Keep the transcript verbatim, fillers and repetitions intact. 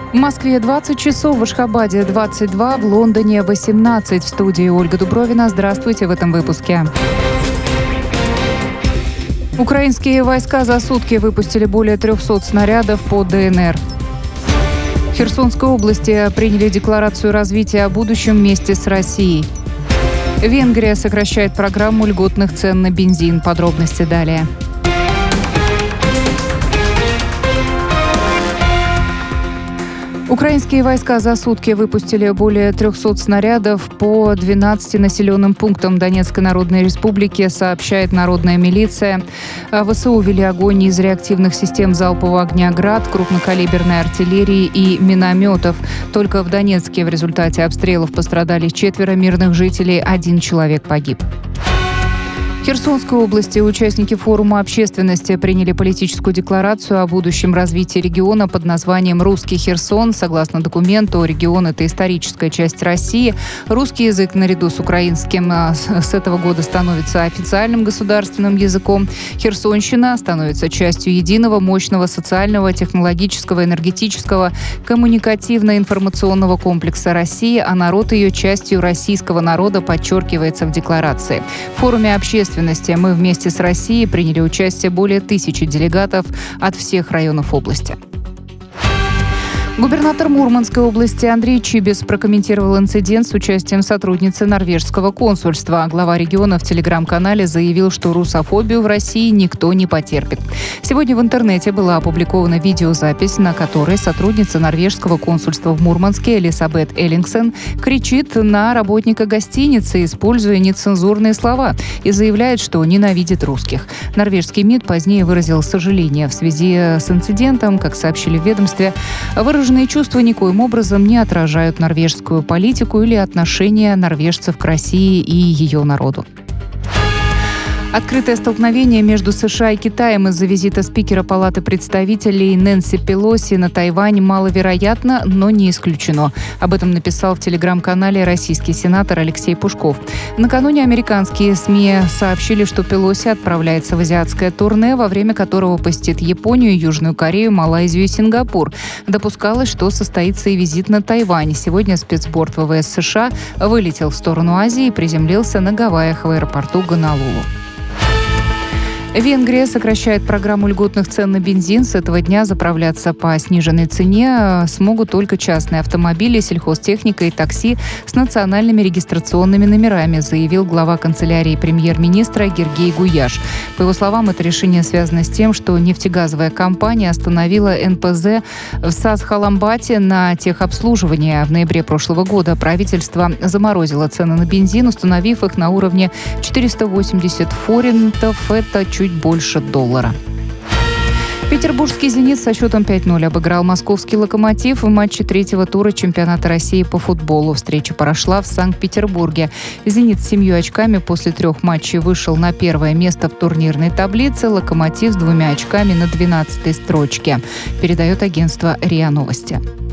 В Москве двадцать часов, в Ашхабаде двадцать два, в Лондоне восемнадцать. В студии Ольга Дубровина. Здравствуйте в этом выпуске. Украинские войска за сутки выпустили более трехсот снарядов по ДНР. В Херсонской области приняли декларацию развития о будущем вместе с Россией. Венгрия сокращает программу льготных цен на бензин. Подробности далее. Украинские войска за сутки выпустили более трехсот снарядов по двенадцати населенным пунктам Донецкой Народной Республики, сообщает народная милиция. ВСУ вели огонь из реактивных систем залпового огня «Град», крупнокалиберной артиллерии и минометов. Только в Донецке в результате обстрелов пострадали четверо мирных жителей, один человек погиб. В Херсонской области участники форума общественности приняли политическую декларацию о будущем развитии региона под названием «Русский Херсон». Согласно документу, регион – это историческая часть России. Русский язык наряду с украинским с этого года становится официальным государственным языком. Херсонщина становится частью единого, мощного социального, технологического, энергетического, коммуникативно-информационного комплекса России, а народ ее частью российского народа, подчеркивается в декларации. В форуме общественности мы вместе с Россией приняли участие более тысячи делегатов от всех районов области. Губернатор Мурманской области Андрей Чибис прокомментировал инцидент с участием сотрудницы норвежского консульства. Глава региона в телеграм-канале заявил, что русофобию в России никто не потерпит. Сегодня в интернете была опубликована видеозапись, на которой сотрудница норвежского консульства в Мурманске Элисабет Эллингсен кричит на работника гостиницы, используя нецензурные слова, и заявляет, что ненавидит русских. Норвежский МИД позднее выразил сожаление в связи с инцидентом. Как сообщили в ведомстве, выраженные чувства никоим образом не отражают норвежскую политику или отношения норвежцев к России и ее народу. Открытое столкновение между США и Китаем из-за визита спикера Палаты представителей Нэнси Пелоси на Тайвань маловероятно, но не исключено. Об этом написал в телеграм-канале российский сенатор Алексей Пушков. Накануне американские СМИ сообщили, что Пелоси отправляется в азиатское турне, во время которого посетит Японию, Южную Корею, Малайзию и Сингапур. Допускалось, что состоится и визит на Тайвань. Сегодня спецборд ВВС США вылетел в сторону Азии и приземлился на Гавайях в аэропорту Гонолулу. Венгрия сокращает программу льготных цен на бензин. С этого дня заправляться по сниженной цене смогут только частные автомобили, сельхозтехника и такси с национальными регистрационными номерами, заявил глава канцелярии премьер-министра Гергей Гуяш. По его словам, это решение связано с тем, что нефтегазовая компания остановила эн пэ зэ в Сасхаламбате на техобслуживание. В ноябре прошлого года правительство заморозило цены на бензин, установив их на уровне четыреста восемьдесят форинтов. Это чуть больше доллара. Петербургский «Зенит» со счетом пять ноль обыграл московский «Локомотив» в матче третьего тура чемпионата России по футболу. Встреча прошла в Санкт-Петербурге. «Зенит» с семью очками после трех матчей вышел на первое место в турнирной таблице. «Локомотив» с двумя очками на двенадцатой строчке. Передает агентство РИА Новости.